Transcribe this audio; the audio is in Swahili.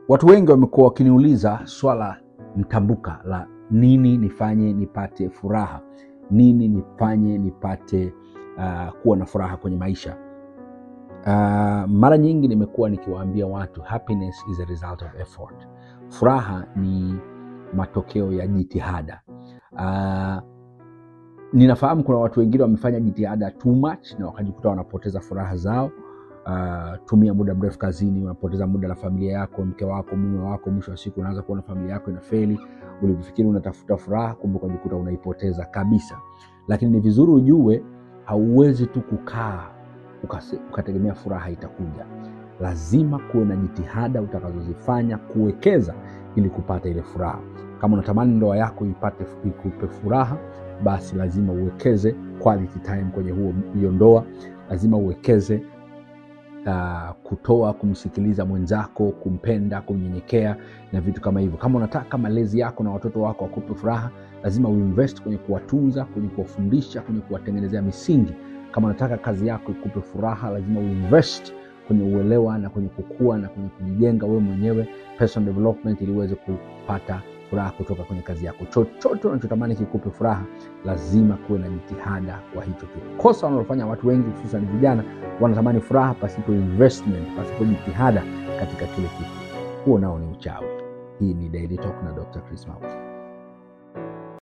Watu wengi wamekuwa wakiniuliza swala mtambuka la nini nifanye nipate furaha, nini nifanye nipate kuwa na furaha kwenye maisha. Mara nyingi nimekuwa nikiwaambia watu happiness is a result of effort. Furaha ni matokeo ya jitihada. Ninafahamu kuna watu wengine wamefanya jitihada too much na wakajikuta wanapoteza furaha zao. Tumia muda mrefu kazini, unapoteza muda na familia yako, mke wako, mume wako, mwisho wa siku unaanza kuona familia yako inafeli. Ulifikiri unatafuta furaha, kumbe ukajikuta unaipoteza kabisa. Lakini ni vizuri ujue hauwezi tu kukaa ukategemea furaha itakuja. Lazima kuwe na jitihada utakazozifanya kuwekeza ili kupata ile furaha. Kama unatamani ndoa yako ikupe furaha, basi lazima uwekeze quality time kwenye hiyo ndoa. Lazima uwekeze kutoa, kumsikiliza mwenzako, kumpenda, kumnyenyekea na vitu kama hivyo. Kama unataka malezi yako na watoto wako wakupe furaha, lazima uinvest kwenye kuwatunza, kwenye kuwafundisha, kwenye kuwatengenezea misingi. Kama unataka kazi yako ikupe furaha, lazima uinvest kwenye uelewa na kwenye kukua na kwenye kujijenga wewe mwenyewe, personal development, ili uweze kupata furaha kutoka kwenye kazi yako. Chochote unachotamani kikupe furaha, lazima kuwe na jitihada kwa hicho kitu. Kosa wanalofanya watu wengi, hususan vijana, wanatamani furaha pasipo investment, pasipo jitihada katika kile kitu. Huo nao ni uchawi. Hii ni Daily Talk na Dr. Chris Mauki.